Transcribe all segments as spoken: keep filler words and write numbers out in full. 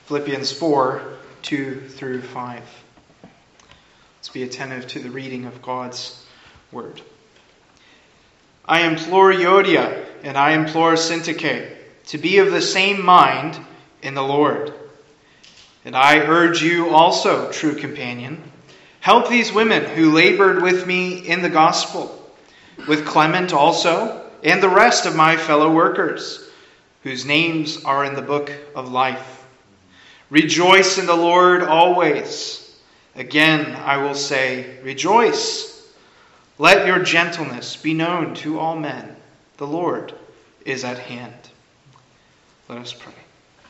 Philippians four, two through five. Let's be attentive to the reading of God's word. I implore Euodia and I implore Syntyche to be of the same mind in the Lord. And I urge you also, true companion, help these women who labored with me in the gospel, with Clement also, and the rest of my fellow workers, whose names are in the book of life. Rejoice in the Lord always. Again, I will say, rejoice. Let your gentleness be known to all men. The Lord is at hand. Let us pray.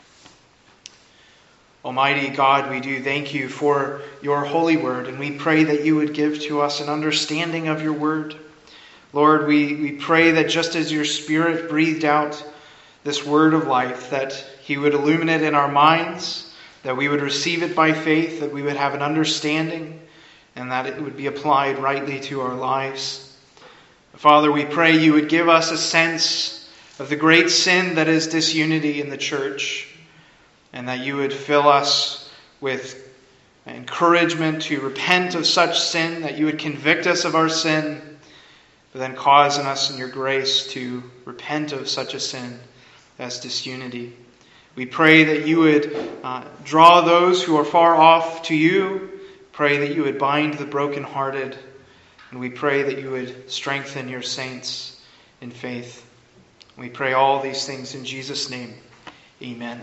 Almighty God, we do thank you for your holy word, and we pray that you would give to us an understanding of your word. Lord, we, we pray that just as your Spirit breathed out this word of life, that he would illuminate in our minds, that we would receive it by faith, that we would have an understanding, and that it would be applied rightly to our lives. Father, we pray you would give us a sense of the great sin that is disunity in the church, and that you would fill us with encouragement to repent of such sin, that you would convict us of our sin, but then cause in us in your grace to repent of such a sin as disunity. We pray that you would uh, draw those who are far off to you. Pray that you would bind the brokenhearted. And we pray that you would strengthen your saints in faith. We pray all these things in Jesus' name. Amen.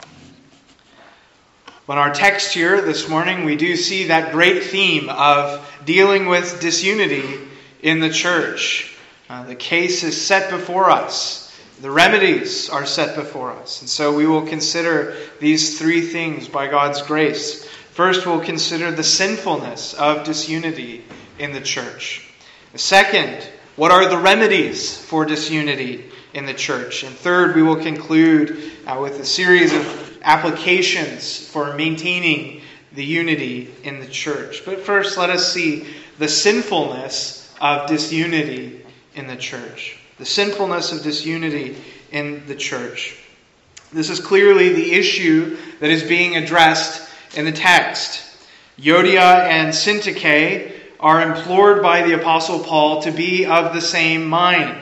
On our text here this morning, we do see that great theme of dealing with disunity in the church. Uh, the case is set before us. The remedies are set before us. And so we will consider these three things by God's grace. First, we'll consider the sinfulness of disunity in the church. Second, what are the remedies for disunity in the church? And third, we will conclude uh, with a series of applications for maintaining the unity in the church. But first, let us see the sinfulness of disunity in the church. The sinfulness of disunity in the church. This is clearly the issue that is being addressed in the text. Euodia and Syntyche are implored by the Apostle Paul to be of the same mind.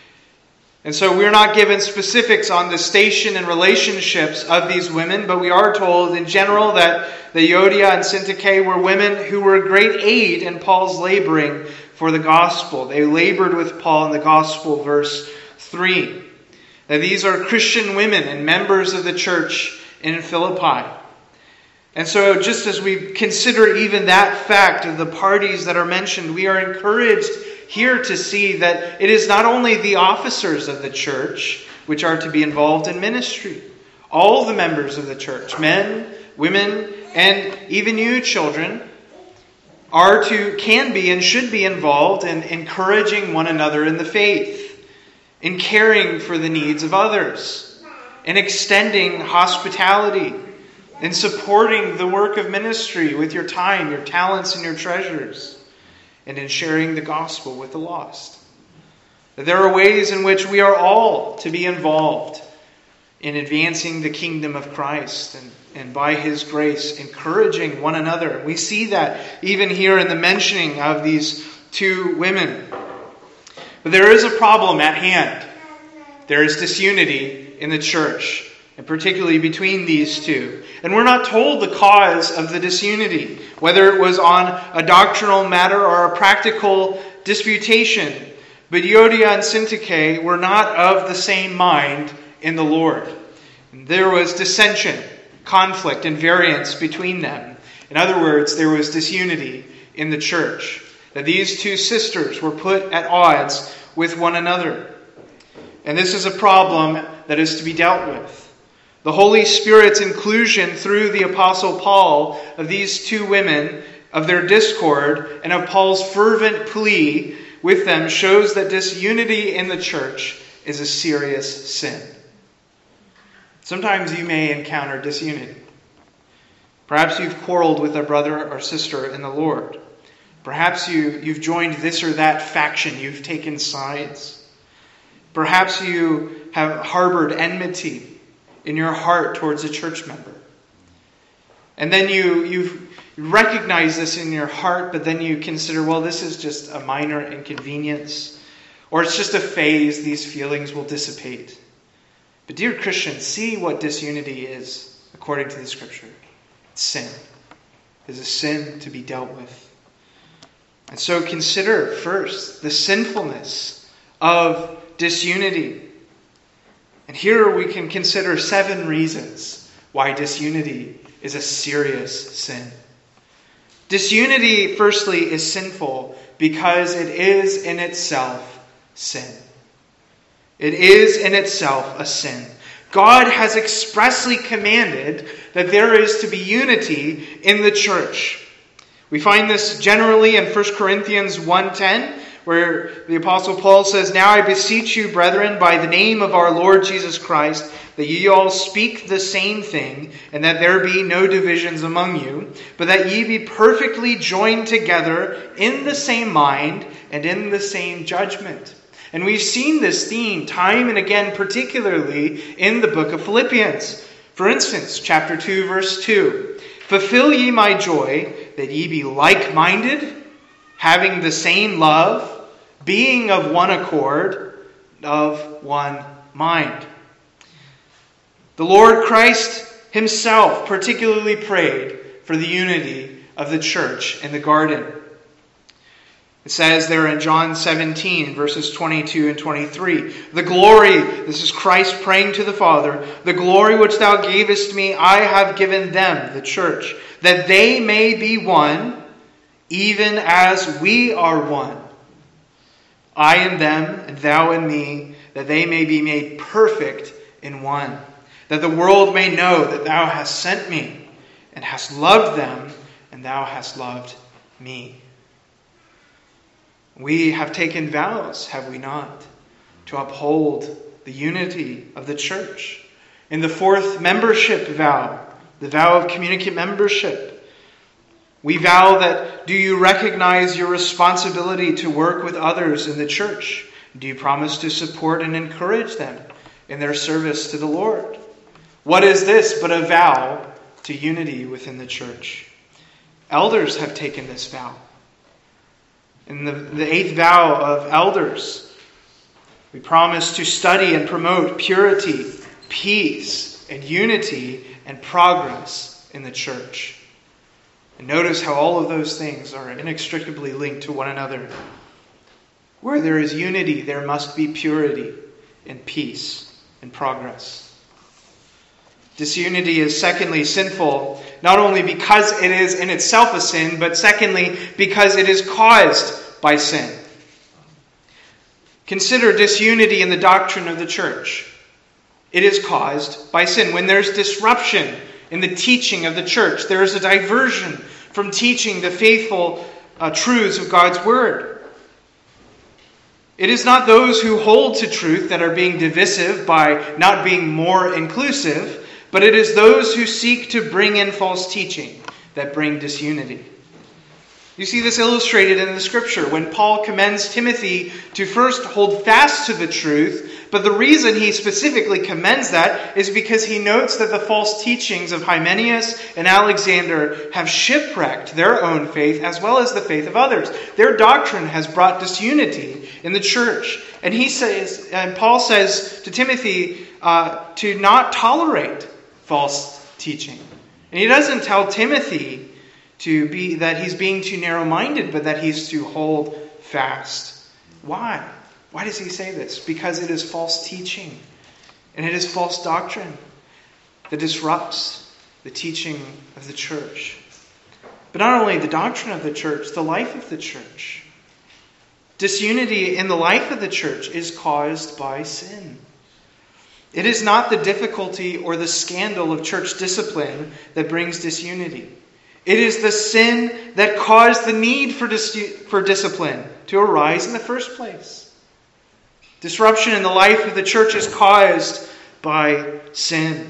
And so we're not given specifics on the station and relationships of these women, but we are told in general that the Euodia and Syntyche were women who were a great aid in Paul's laboring for the gospel. They labored with Paul in the gospel, verse three. Now these are Christian women and members of the church in Philippi. And so just as we consider even that fact of the parties that are mentioned, we are encouraged here to see that it is not only the officers of the church which are to be involved in ministry. All the members of the church, men, women, and even you children, are to, can be and should be involved in encouraging one another in the faith, in caring for the needs of others, in extending hospitality, in supporting the work of ministry with your time, your talents, and your treasures, and in sharing the gospel with the lost. There are ways in which we are all to be involved in advancing the kingdom of Christ and, and by His grace encouraging one another. We see that even here in the mentioning of these two women. But there is a problem at hand. There is disunity in the church, and particularly between these two. And we're not told the cause of the disunity, whether it was on a doctrinal matter or a practical disputation. But Euodia and Syntyche were not of the same mind in the Lord. There was dissension, conflict, and variance between them. In other words, there was disunity in the church. That these two sisters were put at odds with one another. And this is a problem that is to be dealt with. The Holy Spirit's inclusion through the Apostle Paul of these two women, of their discord, and of Paul's fervent plea with them shows that disunity in the church is a serious sin. Sometimes you may encounter disunity. Perhaps you've quarreled with a brother or sister in the Lord. Perhaps you, you've joined this or that faction. You've taken sides. Perhaps you have harbored enmity in your heart towards a church member. And then you you recognize this in your heart, but then you consider, well, this is just a minor inconvenience, or it's just a phase, these feelings will dissipate. But dear Christians, see what disunity is according to the Scripture. It's sin. It is a sin to be dealt with. And so consider first the sinfulness of disunity. And here we can consider seven reasons why disunity is a serious sin. Disunity, firstly, is sinful because it is in itself sin. It is in itself a sin. God has expressly commanded that there is to be unity in the church. We find this generally in First Corinthians one ten, where the Apostle Paul says, "Now I beseech you, brethren, by the name of our Lord Jesus Christ, that ye all speak the same thing, and that there be no divisions among you, but that ye be perfectly joined together in the same mind and in the same judgment." And we've seen this theme time and again, particularly in the book of Philippians. For instance, chapter two, verse two. "Fulfill ye my joy, that ye be like-minded, having the same love, being of one accord, of one mind." The Lord Christ himself particularly prayed for the unity of the church in the garden. It says there in John seventeen, verses twenty-two and twenty-three, "The glory," this is Christ praying to the Father, "the glory which thou gavest me, I have given them," the church, "that they may be one, even as we are one. I in them, and thou in me, that they may be made perfect in one. That the world may know that thou hast sent me, and hast loved them, and thou hast loved me." We have taken vows, have we not, to uphold the unity of the church. In the fourth membership vow, the vow of communicant membership, we vow that, do you recognize your responsibility to work with others in the church? Do you promise to support and encourage them in their service to the Lord? What is this but a vow to unity within the church? Elders have taken this vow. In the, the eighth vow of elders, we promise to study and promote purity, peace, and unity and progress in the church. And notice how all of those things are inextricably linked to one another. Where there is unity, there must be purity and peace and progress. Disunity is secondly sinful, not only because it is in itself a sin, but secondly because it is caused by sin. Consider disunity in the doctrine of the church. It is caused by sin. When there's disruption in the teaching of the church, there is a diversion from teaching the faithful uh, truths of God's Word. It is not those who hold to truth that are being divisive by not being more inclusive, but it is those who seek to bring in false teaching that bring disunity. You see this illustrated in the Scripture when Paul commends Timothy to first hold fast to the truth, but the reason he specifically commends that is because he notes that the false teachings of Hymenaeus and Alexander have shipwrecked their own faith as well as the faith of others. Their doctrine has brought disunity in the church. And he says, and Paul says to Timothy uh, to not tolerate false teaching. And he doesn't tell Timothy to be that he's being too narrow-minded, but that he's to hold fast. Why? Why does he say this? Because it is false teaching. And it is false doctrine that disrupts the teaching of the church. But not only the doctrine of the church, the life of the church. Disunity in the life of the church is caused by sin. It is not the difficulty or the scandal of church discipline that brings disunity. It is the sin that caused the need for, dis- for discipline to arise in the first place. Disruption in the life of the church is caused by sin.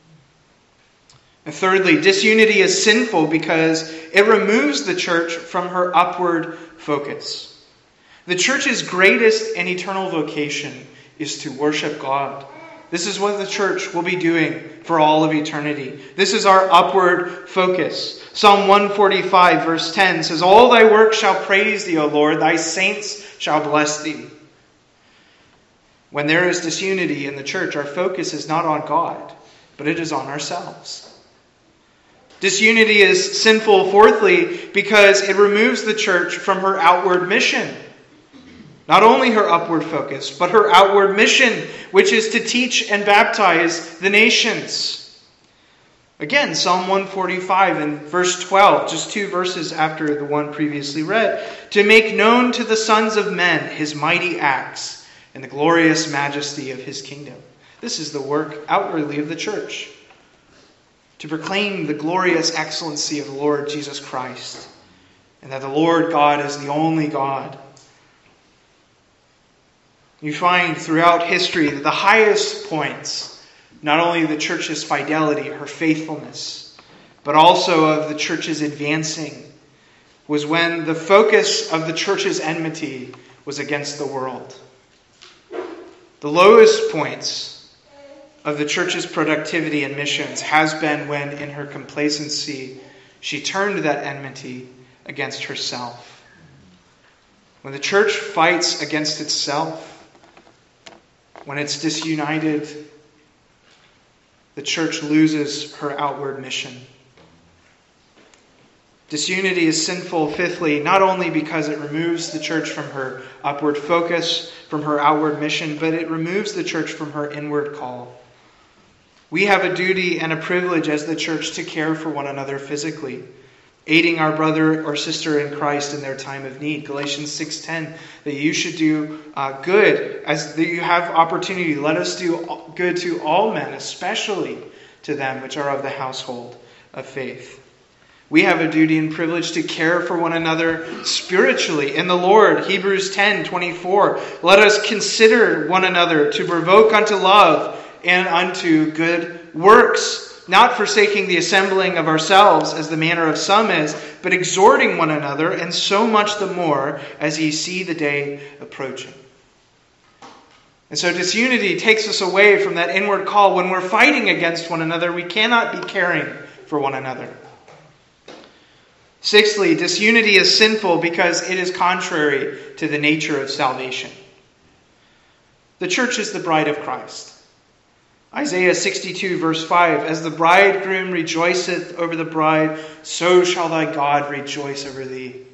And thirdly, disunity is sinful because it removes the church from her upward focus. The church's greatest and eternal vocation is to worship God This is what the church will be doing for all of eternity. This is our upward focus. Psalm one forty-five verse ten says, "All thy works shall praise thee, O Lord. Thy saints shall bless thee." When there is disunity in the church, our focus is not on God, but it is on ourselves. Disunity is sinful, fourthly, because it removes the church from her outward mission. Not only her upward focus, but her outward mission, which is to teach and baptize the nations. Again, Psalm one forty-five and verse twelve, just two verses after the one previously read. "To make known to the sons of men his mighty acts and the glorious majesty of his kingdom." This is the work outwardly of the church. To proclaim the glorious excellency of the Lord Jesus Christ, and that the Lord God is the only God. You find throughout history that the highest points, not only of the church's fidelity, her faithfulness, but also of the church's advancing, was when the focus of the church's enmity was against the world. The lowest points of the church's productivity and missions has been when, in her complacency, she turned that enmity against herself. When the church fights against itself, when it's disunited, the church loses her outward mission. Disunity is sinful, fifthly, not only because it removes the church from her upward focus, from her outward mission, but it removes the church from her inward call. We have a duty and a privilege as the church to care for one another physically, aiding our brother or sister in Christ in their time of need. Galatians six ten, that you should do uh, good as that you have opportunity. Let us do good to all men, especially to them which are of the household of faith. We have a duty and privilege to care for one another spiritually in the Lord. Hebrews ten twenty-four, let us consider one another to provoke unto love and unto good works, not forsaking the assembling of ourselves as the manner of some is, but exhorting one another, and so much the more as ye see the day approaching. And so disunity takes us away from that inward call. When we're fighting against one another, we cannot be caring for one another. Sixthly, disunity is sinful because it is contrary to the nature of salvation. The church is the bride of Christ. Isaiah sixty-two verse five, as the bridegroom rejoiceth over the bride, so shall thy God rejoice over thee.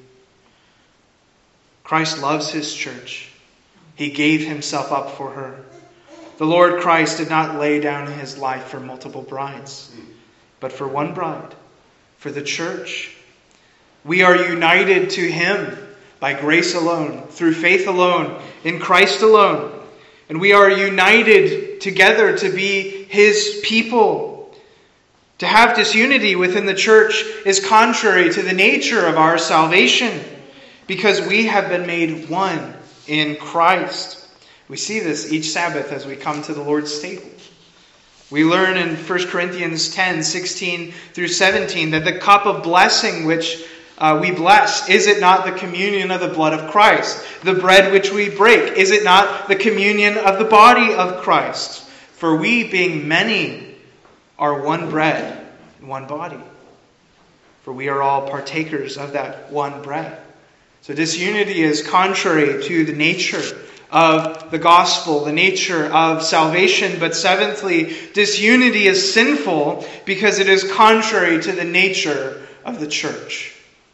Christ loves his church. He gave himself up for her. The Lord Christ did not lay down his life for multiple brides, but for one bride, for the church. We are united to him by grace alone, through faith alone, in Christ alone. And we are united together to be his people. To have disunity within the church is contrary to the nature of our salvation, because we have been made one in Christ. We see this each Sabbath as we come to the Lord's table. We learn in First Corinthians ten sixteen through seventeen that the cup of blessing which Uh, we bless, is it not the communion of the blood of Christ? The bread which we break, is it not the communion of the body of Christ? For we, being many, are one bread and one body. For we are all partakers of that one bread. So disunity is contrary to the nature of the gospel, the nature of salvation. But seventhly, disunity is sinful because it is contrary to the nature of the church.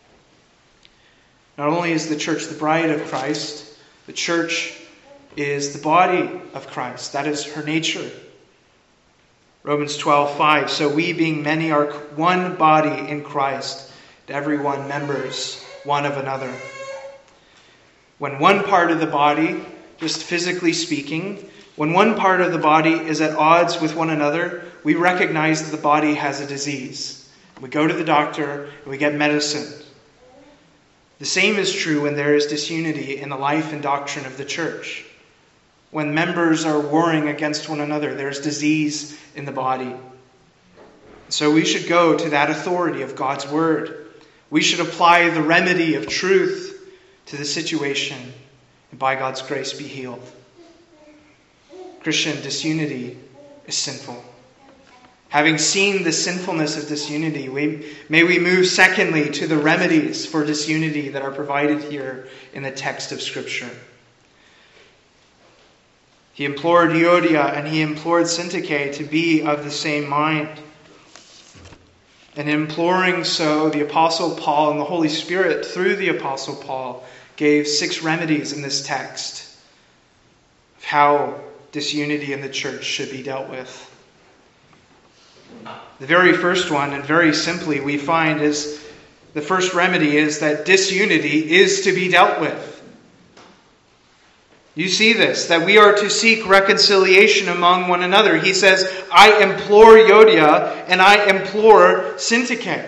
Not only is the church the bride of Christ, the church is the body of Christ. That is her nature. Romans twelve five, so we being many are one body in Christ, and everyone members one of another. When one part of the body, just physically speaking, when one part of the body is at odds with one another, we recognize that the body has a disease. We go to the doctor and we get medicine. The same is true when there is disunity in the life and doctrine of the church. When members are warring against one another, there is disease in the body. So we should go to that authority of God's word. We should apply the remedy of truth to the situation, and by God's grace be healed. Christian, disunity is sinful. Having seen the sinfulness of disunity, we, may we move secondly to the remedies for disunity that are provided here in the text of Scripture. He implored Euodia and he implored Syntyche to be of the same mind. And in imploring so, the Apostle Paul and the Holy Spirit, through the Apostle Paul, gave six remedies in this text of how disunity in the church should be dealt with. The very first one, and very simply, we find is the first remedy is that disunity is to be dealt with. You see this, that we are to seek reconciliation among one another. He says, I implore Euodia and I implore Syntyche.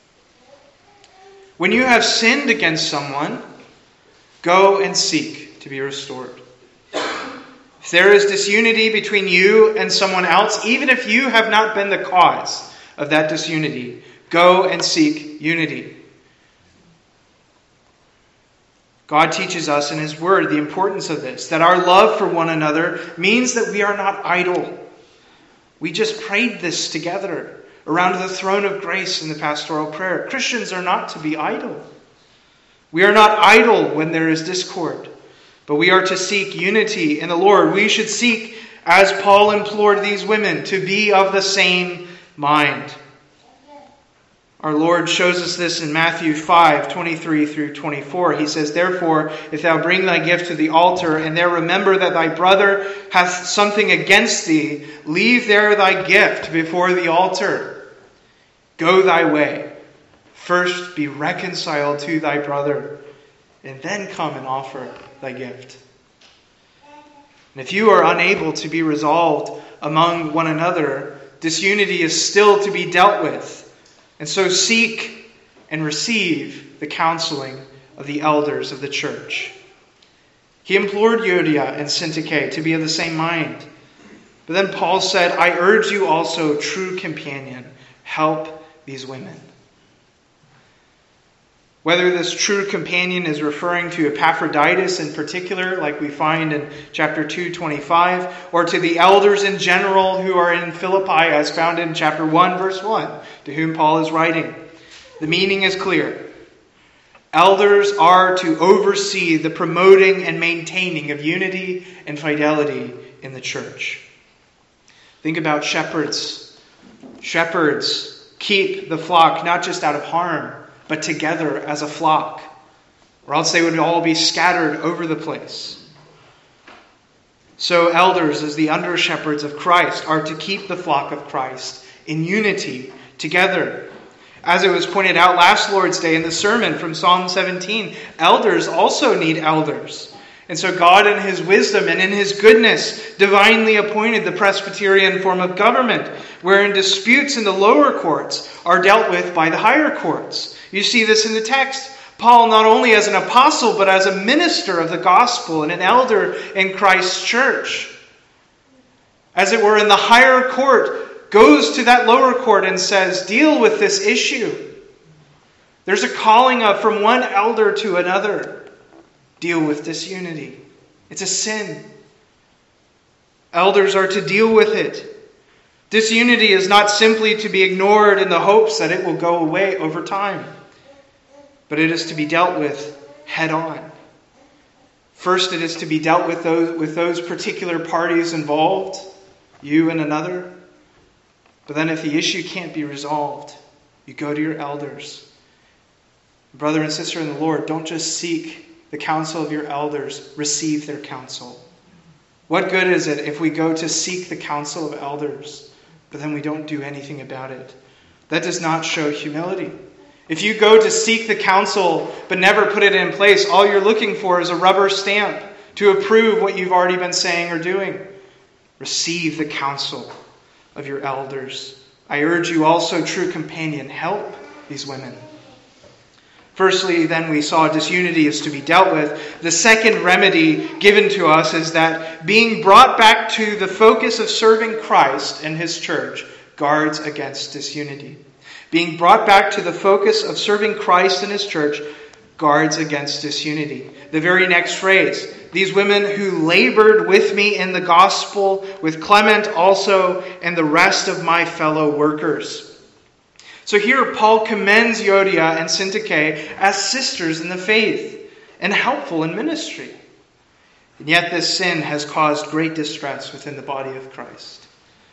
When you have sinned against someone, go and seek to be restored. If there is disunity between you and someone else, even if you have not been the cause of that disunity, go and seek unity. God teaches us in His Word the importance of this, that our love for one another means that we are not idle. We just prayed this together around the throne of grace in the pastoral prayer. Christians are not to be idle. We are not idle when there is discord, but we are to seek unity in the Lord. We should seek, as Paul implored these women, to be of the same mind. Our Lord shows us this in Matthew five, twenty-three through twenty-four. He says, Therefore, if thou bring thy gift to the altar, and there remember that thy brother hath something against thee, leave there thy gift before the altar. Go thy way. First be reconciled to thy brother, and then come and offer thy gift. And if you are unable to be resolved among one another, disunity is still to be dealt with. And so seek and receive the counseling of the elders of the church. He implored Euodia and Syntyche to be of the same mind. But then Paul said, I urge you also, true companion, help these women. Whether this true companion is referring to Epaphroditus in particular, like we find in chapter two twenty-five, or to the elders in general who are in Philippi, as found in chapter one, verse one, to whom Paul is writing, the meaning is clear. Elders are to oversee the promoting and maintaining of unity and fidelity in the church. Think about shepherds. Shepherds keep the flock not just out of harm, but together as a flock, or else they would all be scattered over the place. So elders, as the under-shepherds of Christ, are to keep the flock of Christ in unity together. As it was pointed out last Lord's Day in the sermon from Psalm seventeen, elders also need elders. And so God in His wisdom and in His goodness divinely appointed the Presbyterian form of government, wherein disputes in the lower courts are dealt with by the higher courts. You see this in the text. Paul, not only as an apostle, but as a minister of the gospel and an elder in Christ's church, as it were in the higher court, goes to that lower court and says, deal with this issue. There's a calling of from one elder to another. Deal with disunity. It's a sin. Elders are to deal with it. Disunity is not simply to be ignored in the hopes that it will go away over time, but it is to be dealt with head on. First, it is to be dealt with those, with those particular parties involved, you and another. But then if the issue can't be resolved, you go to your elders. Brother and sister in the Lord, don't just seek the counsel of your elders, receive their counsel. What good is it if we go to seek the counsel of elders, but then we don't do anything about it? That does not show humility. If you go to seek the counsel but never put it in place, all you're looking for is a rubber stamp to approve what you've already been saying or doing. Receive the counsel of your elders. I urge you also, true companion, help these women. Firstly, then, we saw disunity is to be dealt with. The second remedy given to us is that being brought back to the focus of serving Christ and His church guards against disunity. Being brought back to the focus of serving Christ and His church guards against disunity. The very next phrase, these women who labored with me in the gospel, with Clement also, and the rest of my fellow workers. So here Paul commends Euodia and Syntyche as sisters in the faith and helpful in ministry. And yet this sin has caused great distress within the body of Christ.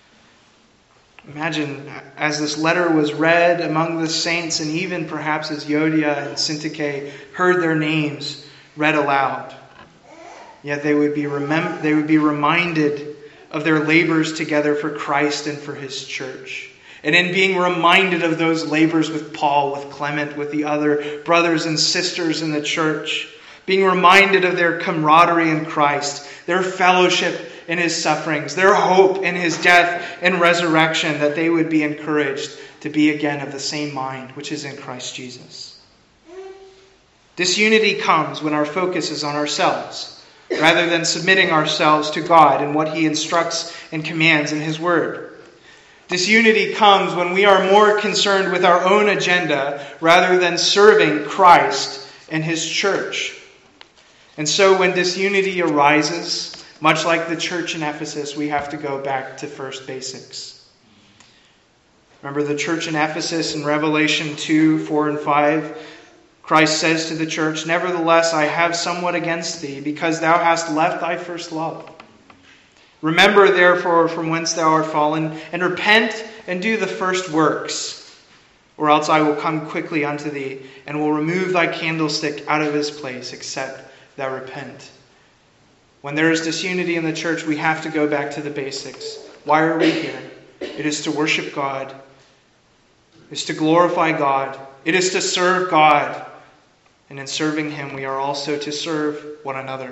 Imagine as this letter was read among the saints, and even perhaps as Euodia and Syntyche heard their names read aloud, yet they would be remem- they would be reminded of their labors together for Christ and for his church. And in being reminded of those labors with Paul, with Clement, with the other brothers and sisters in the church, being reminded of their camaraderie in Christ, their fellowship in his sufferings, their hope in his death and resurrection, that they would be encouraged to be again of the same mind which is in Christ Jesus. Disunity comes when our focus is on ourselves, rather than submitting ourselves to God and what he instructs and commands in his word. Disunity comes when we are more concerned with our own agenda rather than serving Christ and his church. And so when disunity arises, much like the church in Ephesus, we have to go back to first basics. Remember the church in Ephesus in Revelation two, four, and five? Christ says to the church, "Nevertheless, I have somewhat against thee, because thou hast left thy first love. Remember, therefore, from whence thou art fallen, and repent and do the first works, or else I will come quickly unto thee, and will remove thy candlestick out of his place, except thou repent." When there is disunity in the church, we have to go back to the basics. Why are we here? It is to worship God. It is to glorify God. It is to serve God. And in serving him, we are also to serve one another.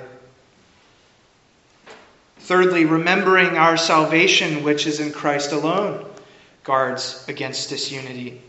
Thirdly, remembering our salvation, which is in Christ alone, guards against disunity.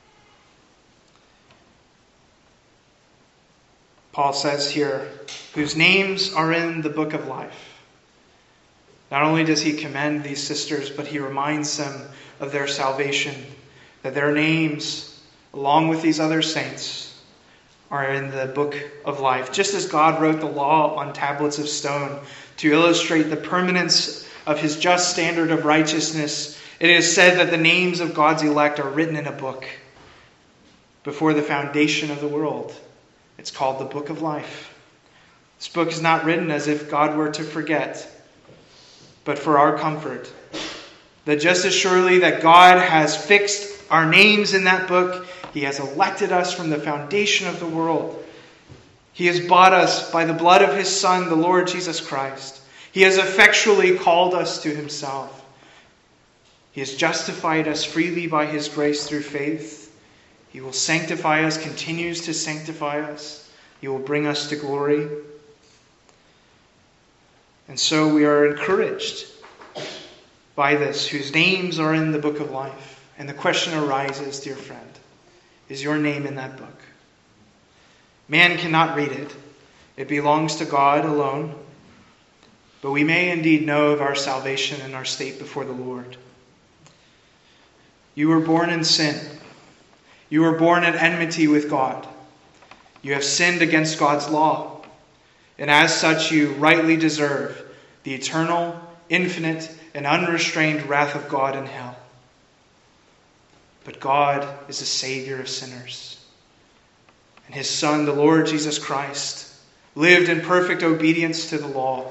Paul says here, whose names are in the book of life. Not only does he commend these sisters, but he reminds them of their salvation, that their names, along with these other saints, are in the book of life. Just as God wrote the law on tablets of stone to illustrate the permanence of his just standard of righteousness, it is said that the names of God's elect are written in a book before the foundation of the world. It's called the Book of Life. This book is not written as if God were to forget, but for our comfort. That just as surely that God has fixed our names in that book, he has elected us from the foundation of the world. He has bought us by the blood of his Son, the Lord Jesus Christ. He has effectually called us to himself. He has justified us freely by his grace through faith. He will sanctify us, continues to sanctify us. He will bring us to glory. And so we are encouraged by this, whose names are in the book of life. And the question arises, dear friend, is your name in that book? Man cannot read it. It belongs to God alone. But we may indeed know of our salvation and our state before the Lord. You were born in sin. You were born in enmity with God. You have sinned against God's law. And as such, you rightly deserve the eternal, infinite, and unrestrained wrath of God in hell. But God is the Savior of sinners. And his Son, the Lord Jesus Christ, lived in perfect obedience to the law.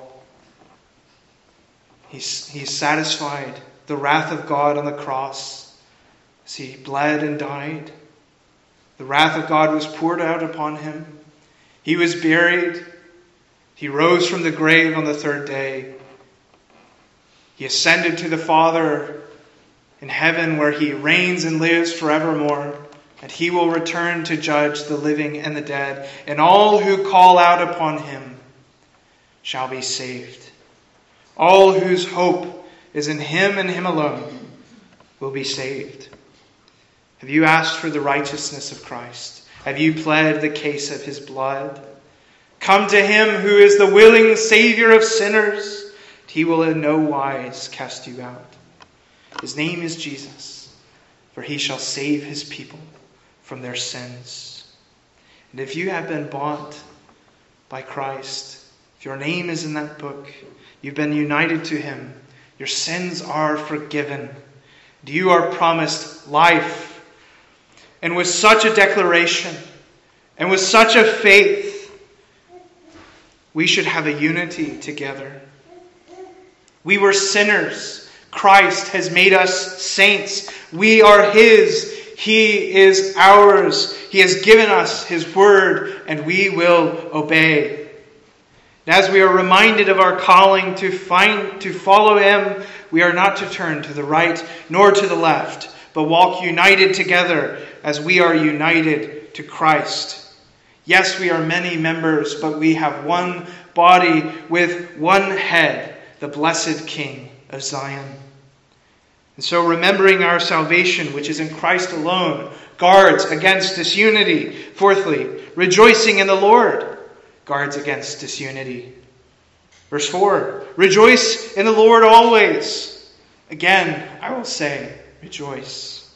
He, he satisfied the wrath of God on the cross as he bled and died. The wrath of God was poured out upon him. He was buried. He rose from the grave on the third day. He ascended to the Father in heaven, where he reigns and lives forevermore. And he will return to judge the living and the dead. And all who call out upon him shall be saved. All whose hope is in him and him alone will be saved. Have you asked for the righteousness of Christ? Have you pled the case of his blood? Come to him who is the willing Savior of sinners. He will in no wise cast you out. His name is Jesus, for he shall save his people from their sins. And if you have been bought by Christ, if Your name is in that book. You've been united to him. Your sins are forgiven. You are promised life. And with such a declaration, and with such a faith, we should have a unity together. We were sinners. Christ has made us saints. We are his. He is ours. He has given us his word, and we will obey. And as we are reminded of our calling to find, to follow him, we are not to turn to the right nor to the left, but walk united together as we are united to Christ. Yes, we are many members, but we have one body with one head, the blessed King of Zion. And so remembering our salvation, which is in Christ alone, guards against disunity. Fourthly, rejoicing in the Lord guards against disunity. Verse four, rejoice in the Lord always. Again, I will say, rejoice.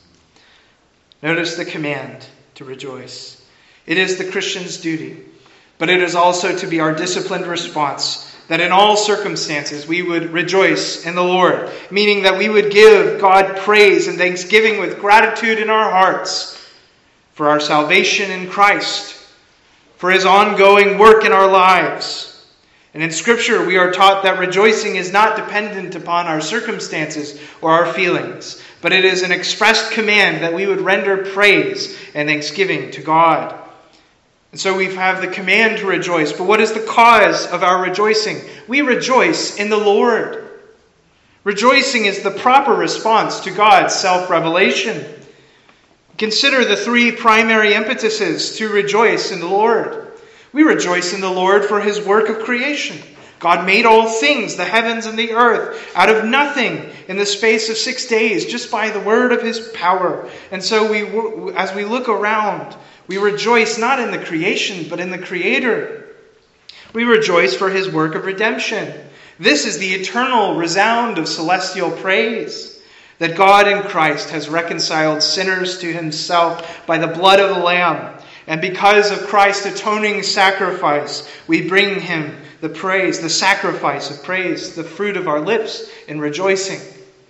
Notice the command to rejoice. It is the Christian's duty, but it is also to be our disciplined response that in all circumstances we would rejoice in the Lord, meaning that we would give God praise and thanksgiving with gratitude in our hearts for our salvation in Christ, for his ongoing work in our lives. And in Scripture we are taught that rejoicing is not dependent upon our circumstances or our feelings, but it is an expressed command that we would render praise and thanksgiving to God. And so we have the command to rejoice. But what is the cause of our rejoicing? We rejoice in the Lord. Rejoicing is the proper response to God's self-revelation. Consider the three primary impetuses to rejoice in the Lord. We rejoice in the Lord for his work of creation. God made all things, the heavens and the earth, out of nothing in the space of six days, just by the word of his power. And so we, as we look around, we rejoice not in the creation, but in the Creator. We rejoice for his work of redemption. This is the eternal resound of celestial praise, that God in Christ has reconciled sinners to himself by the blood of the Lamb. And because of Christ's atoning sacrifice, we bring him the praise, the sacrifice of praise, the fruit of our lips in rejoicing.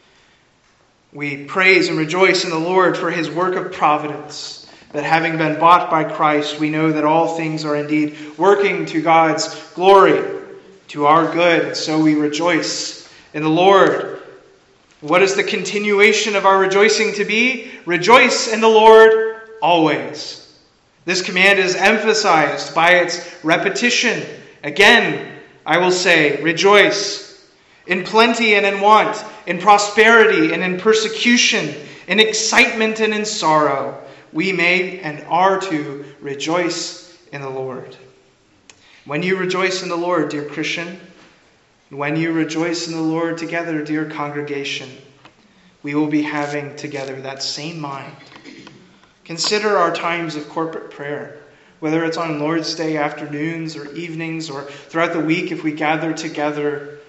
We praise and rejoice in the Lord for his work of providence, that having been bought by Christ, we know that all things are indeed working to God's glory, to our good. And so we rejoice in the Lord. What is the continuation of our rejoicing to be? Rejoice in the Lord always. This command is emphasized by its repetition. Again, I will say, rejoice. In plenty and in want, in prosperity and in persecution, in excitement and in sorrow, we may and are to rejoice in the Lord. When you rejoice in the Lord, dear Christian, when you rejoice in the Lord together, dear congregation, we will be having together that same mind. Consider our times of corporate prayer, whether it's on Lord's Day afternoons or evenings or throughout the week if we gather together.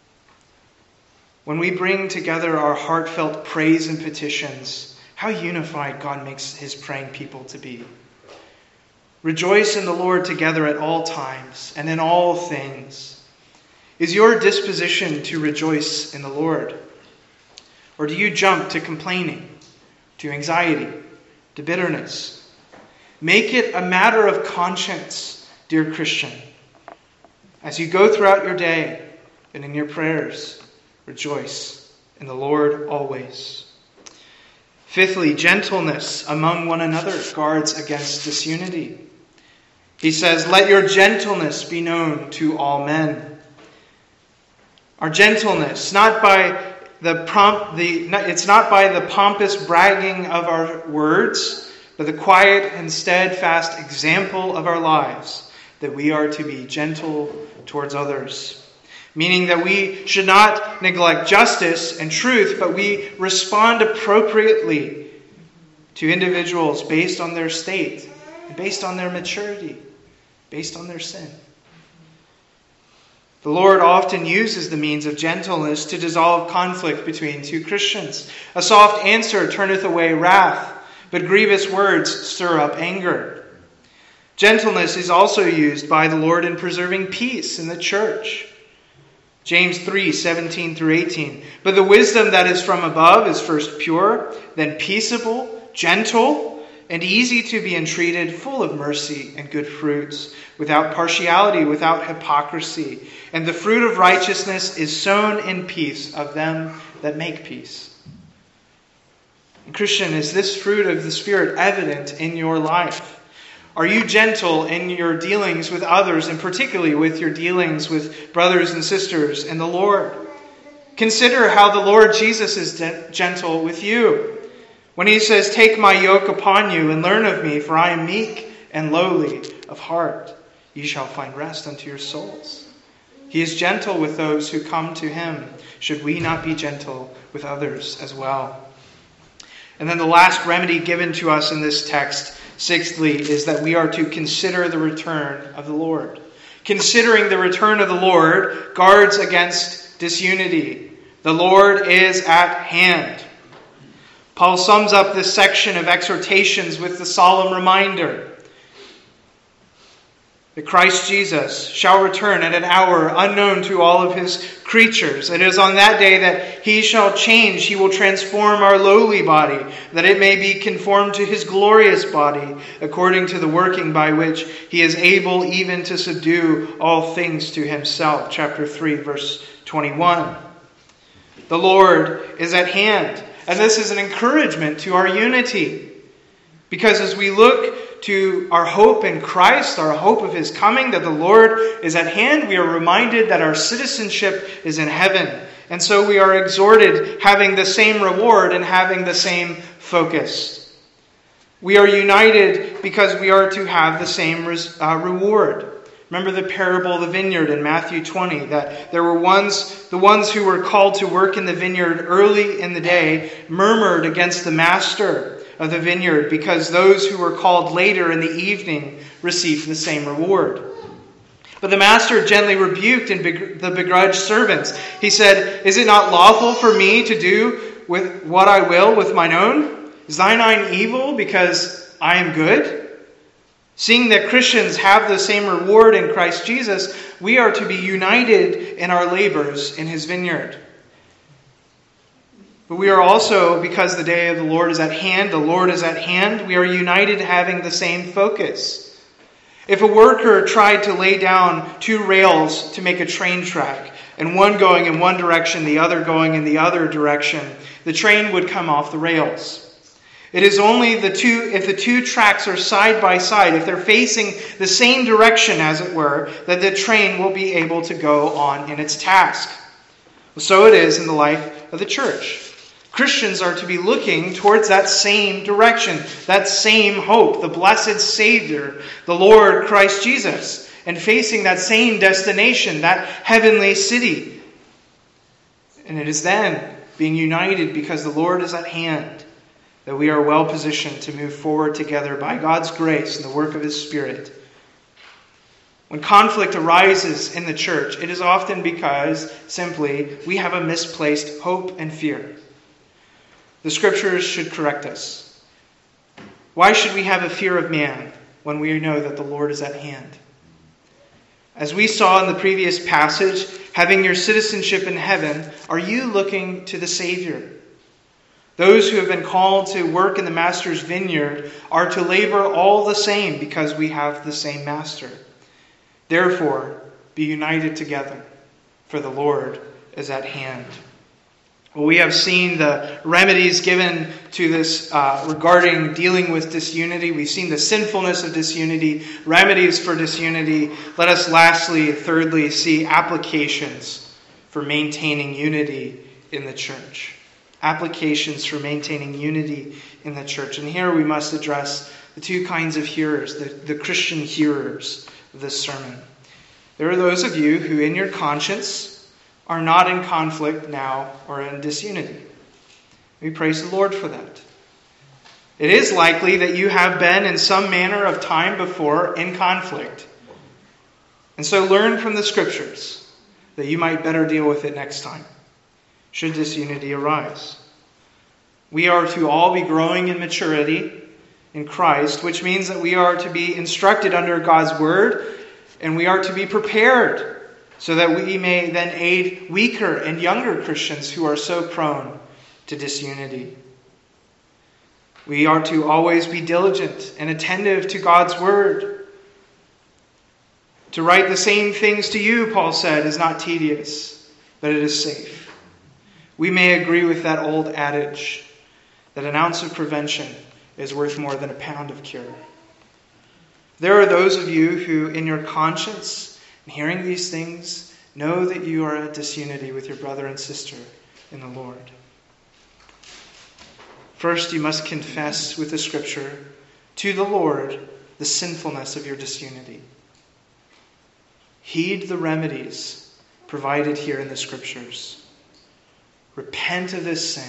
When we bring together our heartfelt praise and petitions, how unified God makes his praying people to be. Rejoice in the Lord together at all times and in all things. Is your disposition to rejoice in the Lord? Or do you jump to complaining, to anxiety, to bitterness? Make it a matter of conscience, dear Christian. As you go throughout your day and in your prayers, rejoice in the Lord always. Fifthly, gentleness among one another guards against disunity. He says, let your gentleness be known to all men. Our gentleness, not by the prompt, the it's not by the pompous bragging of our words, but the quiet and steadfast example of our lives, that we are to be gentle towards others. Meaning that we should not neglect justice and truth, but we respond appropriately to individuals based on their state, based on their maturity, based on their sin. The Lord often uses the means of gentleness to dissolve conflict between two Christians. A soft answer turneth away wrath, but grievous words stir up anger. Gentleness is also used by the Lord in preserving peace in the church. James three, seventeen through eighteen. But the wisdom that is from above is first pure, then peaceable, gentle, and easy to be entreated, full of mercy and good fruits, without partiality, without hypocrisy. And the fruit of righteousness is sown in peace of them that make peace. And Christian, is this fruit of the Spirit evident in your life? Are you gentle in your dealings with others, and particularly with your dealings with brothers and sisters in the Lord? Consider how the Lord Jesus is gentle with you. When he says, "Take my yoke upon you and learn of me, for I am meek and lowly of heart. Ye shall find rest unto your souls." He is gentle with those who come to him. Should we not be gentle with others as well? And then the last remedy given to us in this text, sixthly, is that we are to consider the return of the Lord. Considering the return of the Lord guards against disunity. The Lord is at hand. Paul sums up this section of exhortations with the solemn reminder that Christ Jesus shall return at an hour unknown to all of his creatures. It is on that day that he shall change. He will transform our lowly body, that it may be conformed to his glorious body, according to the working by which he is able even to subdue all things to himself. Chapter three, verse twenty-one. The Lord is at hand. And this is an encouragement to our unity. Because as we look to our hope in Christ, our hope of his coming, that the Lord is at hand, we are reminded that our citizenship is in heaven. And so we are exhorted having the same reward and having the same focus. We are united because we are to have the same res- uh, reward. Remember the parable of the vineyard in Matthew twenty, that there were ones, the ones who were called to work in the vineyard early in the day murmured against the master of the vineyard, because those who were called later in the evening received the same reward. But the master gently rebuked and begr- the begrudged servants. He said, "Is it not lawful for me to do with what I will with mine own? Is thine eye evil because I am good?" Seeing that Christians have the same reward in Christ Jesus, we are to be united in our labors in his vineyard. But we are also, because the day of the Lord is at hand, the Lord is at hand, we are united having the same focus. If a worker tried to lay down two rails to make a train track, and one going in one direction, the other going in the other direction, the train would come off the rails. It is only the two, if the two tracks are side by side, if they're facing the same direction, as it were, that the train will be able to go on in its task. So it is in the life of the church. Christians are to be looking towards that same direction, that same hope, the blessed Savior, the Lord Christ Jesus, and facing that same destination, that heavenly city. And it is then, being united because the Lord is at hand, that we are well positioned to move forward together by God's grace and the work of his Spirit. When conflict arises in the church, it is often because, simply, we have a misplaced hope and fear. The Scriptures should correct us. Why should we have a fear of man when we know that the Lord is at hand? As we saw in the previous passage, having your citizenship in heaven, are you looking to the Savior? Those who have been called to work in the Master's vineyard are to labor all the same because we have the same Master. Therefore, be united together, for the Lord is at hand. Well, we have seen the remedies given to this uh, regarding dealing with disunity. We've seen the sinfulness of disunity, remedies for disunity. Let us lastly, thirdly, see applications for maintaining unity in the church. Applications for maintaining unity in the church. And here we must address the two kinds of hearers, the, the Christian hearers of this sermon. There are those of you who in your conscience are not in conflict now or in disunity. We praise the Lord for that. It is likely that you have been in some manner of time before in conflict. And so learn from the Scriptures that you might better deal with it next time, should disunity arise. We are to all be growing in maturity in Christ, which means that we are to be instructed under God's word, and we are to be prepared so that we may then aid weaker and younger Christians who are so prone to disunity. We are to always be diligent and attentive to God's word. To write the same things to you, Paul said, is not tedious, but it is safe. We may agree with that old adage that an ounce of prevention is worth more than a pound of cure. There are those of you who, in your conscience, in hearing these things, know that you are at disunity with your brother and sister in the Lord. First, you must confess with the Scripture to the Lord the sinfulness of your disunity. Heed the remedies provided here in the Scriptures. Repent of this sin.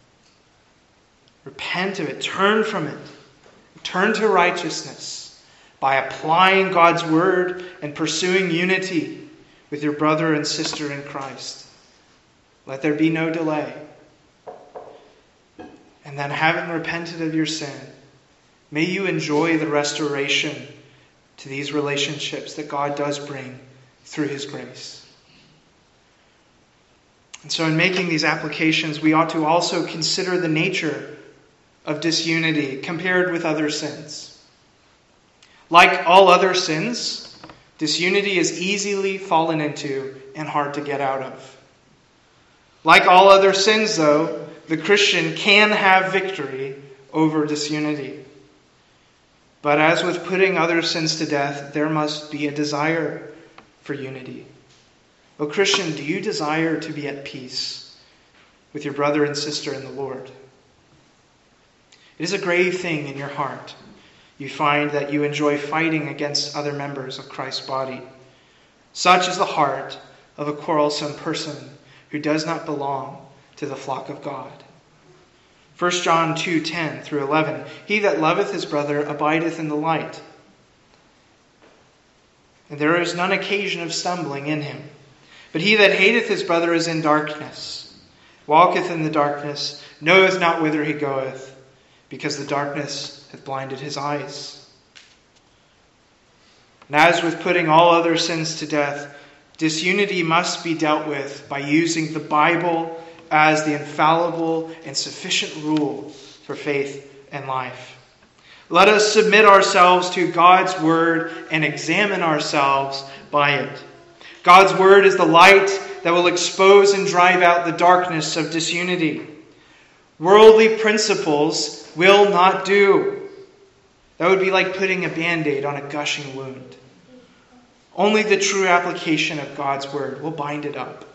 Repent of it. Turn from it. Turn to righteousness by applying God's word and pursuing unity with your brother and sister in Christ. Let there be no delay. And then, having repented of your sin, may you enjoy the restoration to these relationships that God does bring through His grace. And so in making these applications, we ought to also consider the nature of disunity compared with other sins. Like all other sins, disunity is easily fallen into and hard to get out of. Like all other sins, though, the Christian can have victory over disunity. But as with putting other sins to death, there must be a desire for unity. O Christian, do you desire to be at peace with your brother and sister in the Lord? It is a grave thing in your heart. You find that you enjoy fighting against other members of Christ's body. Such is the heart of a quarrelsome person who does not belong to the flock of God. First John two ten through eleven. He that loveth his brother abideth in the light, and there is none occasion of stumbling in him. But he that hateth his brother is in darkness, walketh in the darkness, knoweth not whither he goeth, because the darkness hath blinded his eyes. And as with putting all other sins to death, disunity must be dealt with by using the Bible as the infallible and sufficient rule for faith and life. Let us submit ourselves to God's word and examine ourselves by it. God's word is the light that will expose and drive out the darkness of disunity. Worldly principles will not do. That would be like putting a Band-Aid on a gushing wound. Only the true application of God's word will bind it up.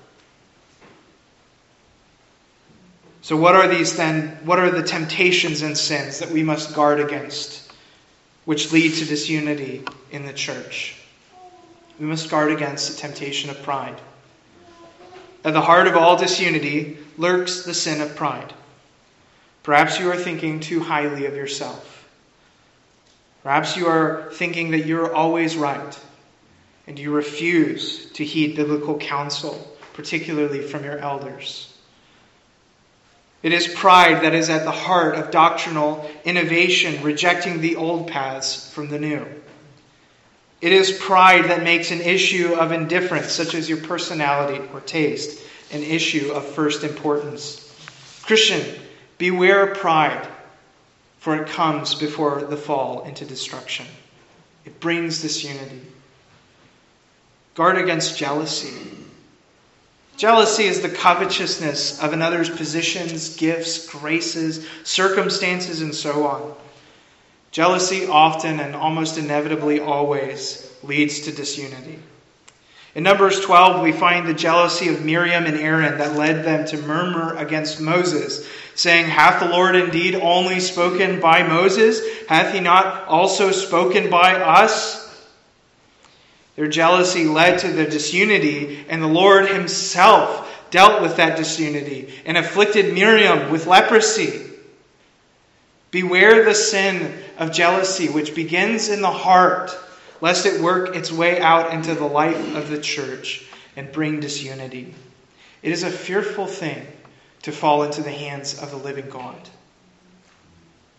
So what are these then? What are the temptations and sins that we must guard against, which lead to disunity in the church? We must guard against the temptation of pride. At the heart of all disunity lurks the sin of pride. Perhaps you are thinking too highly of yourself. Perhaps you are thinking that you're always right, and you refuse to heed biblical counsel, particularly from your elders. It is pride that is at the heart of doctrinal innovation, rejecting the old paths from the new. It is pride that makes an issue of indifference, such as your personality or taste, an issue of first importance. Christian, beware pride, for it comes before the fall into destruction. It brings disunity. Guard against jealousy. Jealousy is the covetousness of another's positions, gifts, graces, circumstances, and so on. Jealousy often and almost inevitably always leads to disunity. In Numbers twelve, we find the jealousy of Miriam and Aaron that led them to murmur against Moses, saying, "Hath the Lord indeed only spoken by Moses? Hath he not also spoken by us?" Their jealousy led to the disunity, and the Lord himself dealt with that disunity and afflicted Miriam with leprosy. Beware the sin of jealousy, which begins in the heart, lest it work its way out into the life of the church and bring disunity. It is a fearful thing to fall into the hands of the living God.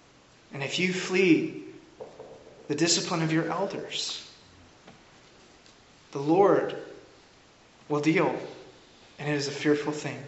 and if you flee the discipline of your elders, the Lord will deal, and it is a fearful thing.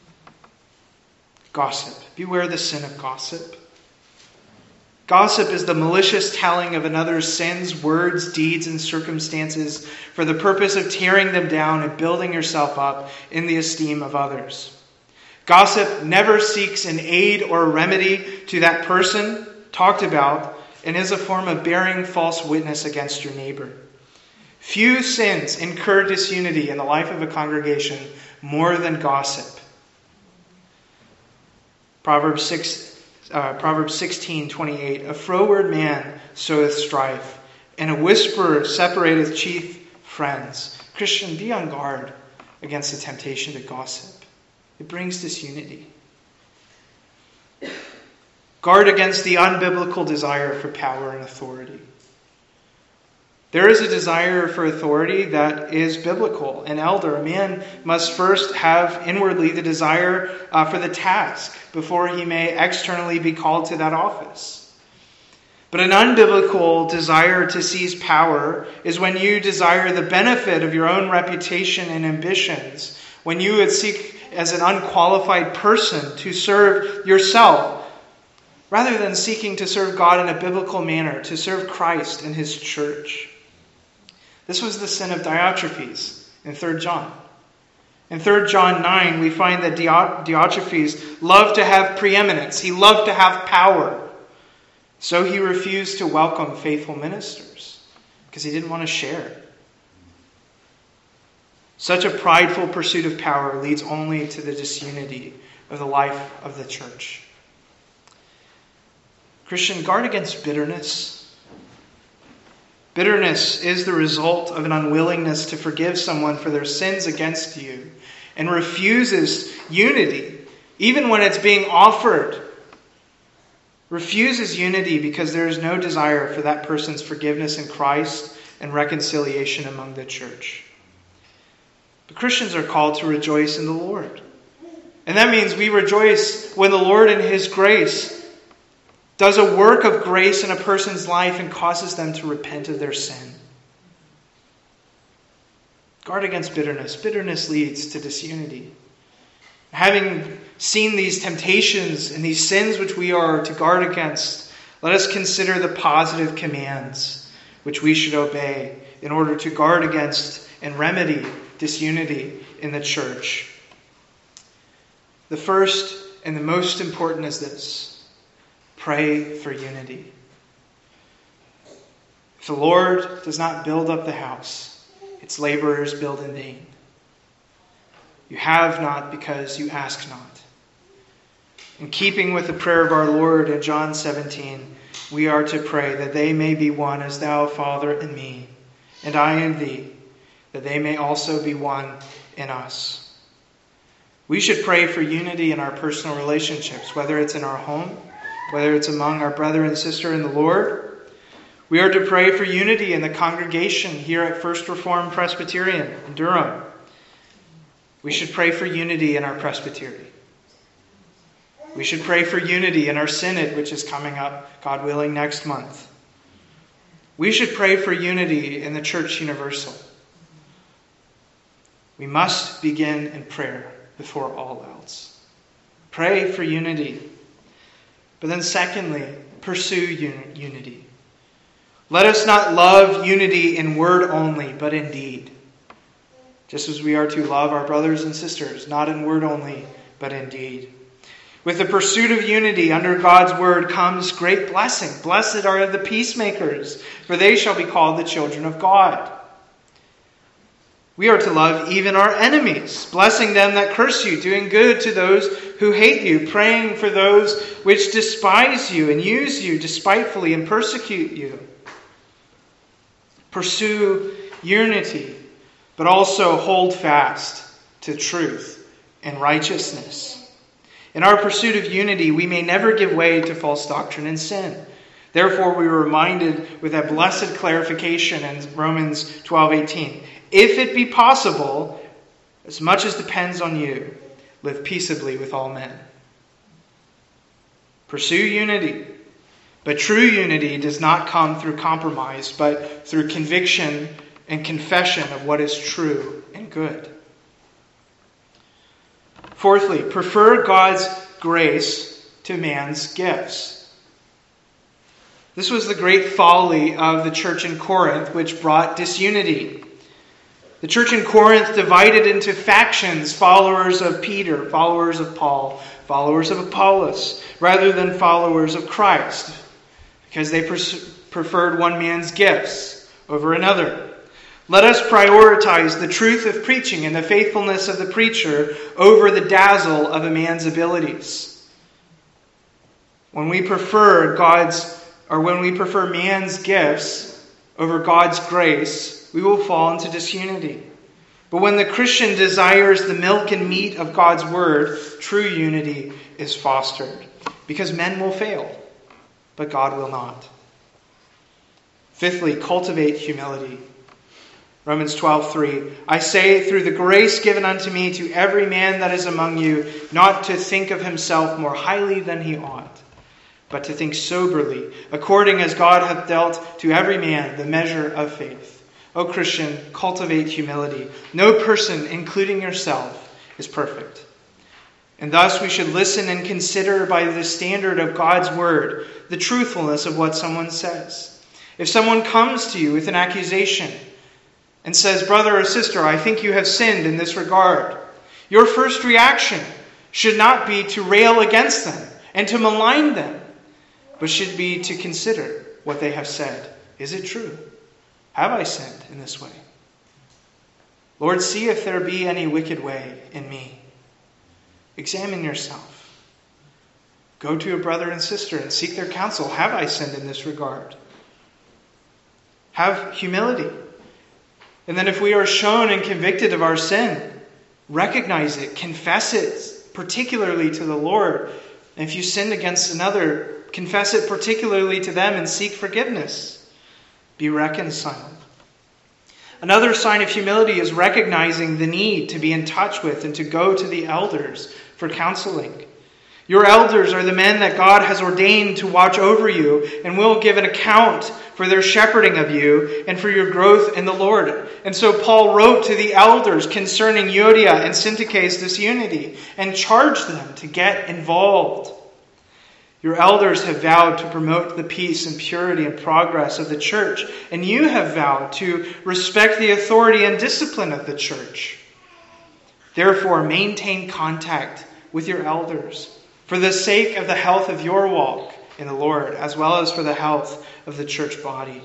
Gossip. Beware the sin of gossip. Gossip is the malicious telling of another's sins, words, deeds, and circumstances for the purpose of tearing them down and building yourself up in the esteem of others. Gossip never seeks an aid or a remedy to that person talked about and is a form of bearing false witness against your neighbor. Few sins incur disunity in the life of a congregation more than gossip. Proverbs six. Uh, Proverbs sixteen twenty-eight, a froward man soweth strife, and a whisperer separateth chief friends. Christian, be on guard against the temptation to gossip. It brings disunity. Guard against the unbiblical desire for power and authority. There is a desire for authority that is biblical. An elder, a man, must first have inwardly the desire uh, for the task before he may externally be called to that office. But an unbiblical desire to seize power is when you desire the benefit of your own reputation and ambitions, when you would seek as an unqualified person to serve yourself, rather than seeking to serve God in a biblical manner, to serve Christ and his church. This was the sin of Diotrephes in Third John. In Third John nine, we find that Diotrephes loved to have preeminence. He loved to have power. So he refused to welcome faithful ministers because he didn't want to share. Such a prideful pursuit of power leads only to the disunity of the life of the church. Christian, guard against bitterness. Bitterness is the result of an unwillingness to forgive someone for their sins against you and refuses unity, even when it's being offered. Refuses unity because there is no desire for that person's forgiveness in Christ and reconciliation among the church. But Christians are called to rejoice in the Lord. And that means we rejoice when the Lord in his grace does a work of grace in a person's life and causes them to repent of their sin. Guard against bitterness. Bitterness leads to disunity. Having seen these temptations and these sins which we are to guard against, let us consider the positive commands which we should obey in order to guard against and remedy disunity in the church. The first and the most important is this: pray for unity. If the Lord does not build up the house, its laborers build in vain. You have not because you ask not. In keeping with the prayer of our Lord in John seventeen, we are to pray that they may be one as thou, Father, in me, and I in thee, that they may also be one in us. We should pray for unity in our personal relationships, whether it's in our home, whether it's among our brother and sister in the Lord. We are to pray for unity in the congregation here at First Reformed Presbyterian in Durham. We should pray for unity in our presbytery. We should pray for unity in our synod, which is coming up, God willing, next month. We should pray for unity in the Church Universal. We must begin in prayer before all else. Pray for unity. But then secondly, pursue un- unity. Let us not love unity in word only, but in deed. Just as we are to love our brothers and sisters, not in word only, but in deed. With the pursuit of unity under God's word comes great blessing. Blessed are the peacemakers, for they shall be called the children of God. We are to love even our enemies, blessing them that curse you, doing good to those who hate you, praying for those which despise you and use you despitefully and persecute you. Pursue unity, but also hold fast to truth and righteousness. In our pursuit of unity, we may never give way to false doctrine and sin. Therefore, we are reminded with that blessed clarification in Romans twelve eighteen. If it be possible, as much as depends on you, live peaceably with all men. Pursue unity, But true unity does not come through compromise, but through conviction and confession of what is true and good. Fourthly, prefer God's grace to man's gifts. This was the great folly of the church in Corinth, which brought disunity. The church in Corinth divided into factions, followers of Peter, followers of Paul, followers of Apollos, rather than followers of Christ, because they pers- preferred one man's gifts over another. Let us prioritize the truth of preaching and the faithfulness of the preacher over the dazzle of a man's abilities. When we prefer God's, or when we prefer man's gifts over God's grace, we will fall into disunity. But when the Christian desires the milk and meat of God's word, true unity is fostered. Because men will fail, but God will not. Fifthly, cultivate humility. Romans twelve three, I say, through the grace given unto me, to every man that is among you, not to think of himself more highly than he ought, but to think soberly, according as God hath dealt to every man the measure of faith. O Christian, cultivate humility. No person, including yourself, is perfect. And thus we should listen and consider by the standard of God's word the truthfulness of what someone says. If someone comes to you with an accusation and says, brother or sister, I think you have sinned in this regard, your first reaction should not be to rail against them and to malign them, but should be to consider what they have said. Is it true? Have I sinned in this way? Lord, see if there be any wicked way in me. Examine yourself. Go to a brother and sister and seek their counsel. Have I sinned in this regard? Have humility. And then if we are shown and convicted of our sin, recognize it, confess it, particularly to the Lord. And if you sinned against another, confess it particularly to them and seek forgiveness. Be reconciled. Another sign of humility is recognizing the need to be in touch with and to go to the elders for counseling. Your elders are the men that God has ordained to watch over you and will give an account for their shepherding of you and for your growth in the Lord. And so Paul wrote to the elders concerning Euodia and Syntyche's disunity and charged them to get involved. Your elders have vowed to promote the peace and purity and progress of the church, and you have vowed to respect the authority and discipline of the church. Therefore, maintain contact with your elders for the sake of the health of your walk in the Lord, as well as for the health of the church body.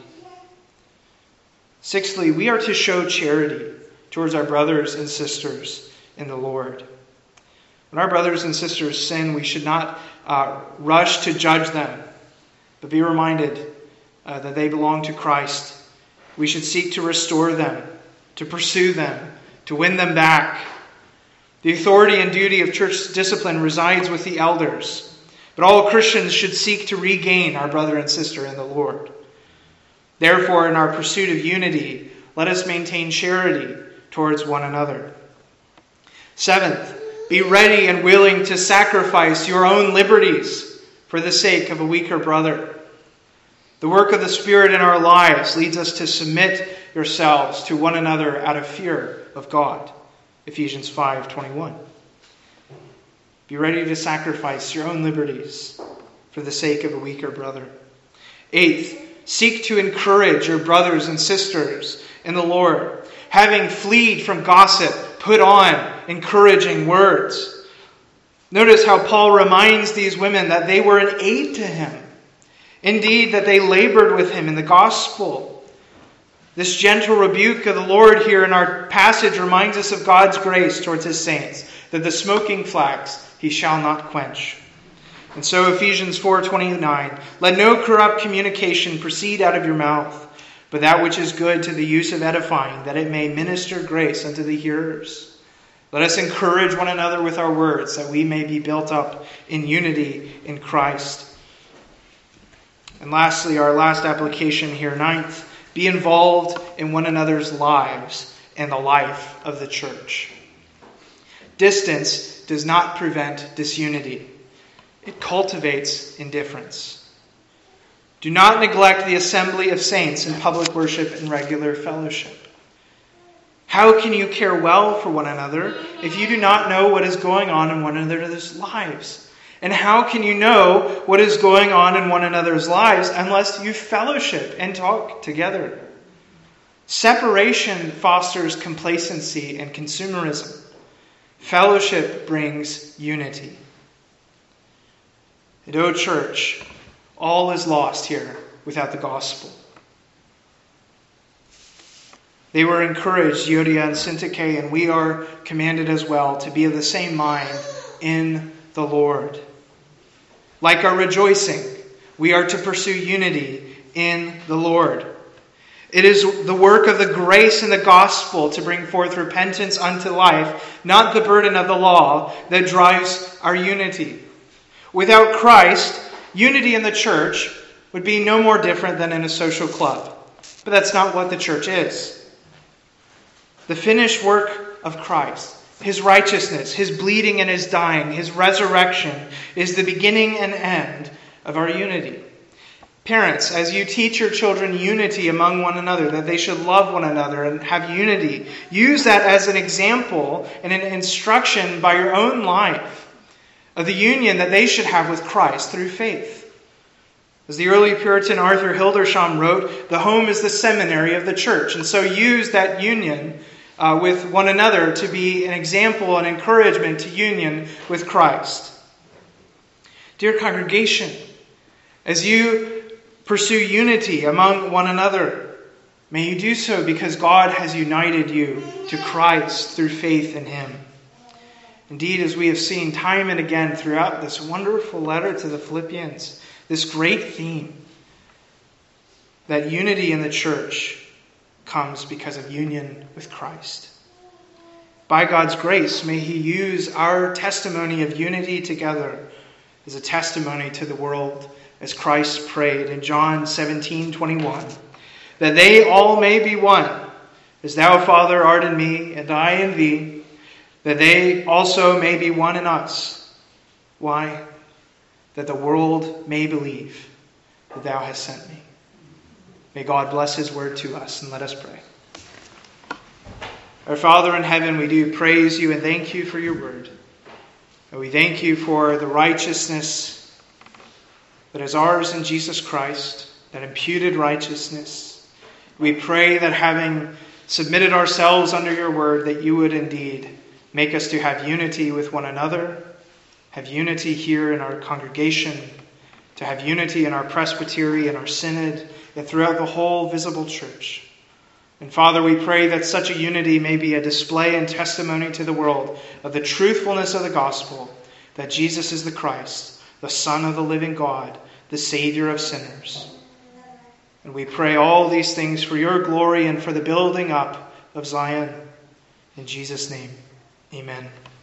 Sixthly, we are to show charity towards our brothers and sisters in the Lord. When our brothers and sisters sin, we should not uh, rush to judge them, but be reminded uh, that they belong to Christ. We should seek to restore them, to pursue them, to win them back. The authority and duty of church discipline resides with the elders, but all Christians should seek to regain our brother and sister in the Lord. Therefore, in our pursuit of unity, let us maintain charity towards one another. Seventh, be ready and willing to sacrifice your own liberties for the sake of a weaker brother. The work of the Spirit in our lives leads us to submit yourselves to one another out of fear of God. Ephesians five twenty-one. Be ready to sacrifice your own liberties for the sake of a weaker brother. Eighth, seek to encourage your brothers and sisters in the Lord. Having fled from gossip, put on encouraging words. Notice how Paul reminds these women that they were an aid to him. Indeed, that they labored with him in the gospel. This gentle rebuke of the Lord here in our passage reminds us of God's grace towards his saints, that the smoking flax he shall not quench. And so Ephesians four twenty-nine, let no corrupt communication proceed out of your mouth, but that which is good to the use of edifying, that it may minister grace unto the hearers. Let us encourage one another with our words, that we may be built up in unity in Christ. And lastly, our last application here, ninth, be involved in one another's lives and the life of the church. Distance does not prevent disunity. It cultivates indifference. Do not neglect the assembly of saints in public worship and regular fellowship. How can you care well for one another if you do not know what is going on in one another's lives? And how can you know what is going on in one another's lives unless you fellowship and talk together? Separation fosters complacency and consumerism. Fellowship brings unity. And O church, all is lost here without the gospel. They were encouraged, Euodia and Syntyche, and we are commanded as well to be of the same mind in the Lord. Like our rejoicing, we are to pursue unity in the Lord. It is the work of the grace and the gospel to bring forth repentance unto life, not the burden of the law, that drives our unity. Without Christ, unity in the church would be no more different than in a social club. But that's not what the church is. The finished work of Christ, His righteousness, His bleeding and His dying, His resurrection is the beginning and end of our unity. Parents, as you teach your children unity among one another, that they should love one another and have unity, use that as an example and an instruction by your own life of the union that they should have with Christ through faith. As the early Puritan Arthur Hildersham wrote, the home is the seminary of the church. And so use that union uh, with one another to be an example and encouragement to union with Christ. Dear congregation, as you pursue unity among one another, may you do so because God has united you to Christ through faith in Him. Indeed, as we have seen time and again throughout this wonderful letter to the Philippians, this great theme that unity in the church comes because of union with Christ. By God's grace, may He use our testimony of unity together as a testimony to the world, as Christ prayed in John seventeen twenty-one, that they all may be one, as Thou, Father, art in me, and I in Thee, that they also may be one in us. Why? That the world may believe that Thou hast sent me. May God bless His word to us, and let us pray. Our Father in heaven, we do praise You and thank You for Your word. And we thank You for the righteousness that is ours in Jesus Christ, that imputed righteousness. We pray that having submitted ourselves under Your word, that You would indeed make us to have unity with one another, have unity here in our congregation, to have unity in our presbytery and our synod, and throughout the whole visible church. And Father, we pray that such a unity may be a display and testimony to the world of the truthfulness of the gospel, that Jesus is the Christ, the Son of the living God, the Savior of sinners. And we pray all these things for Your glory and for the building up of Zion. In Jesus' name, amen.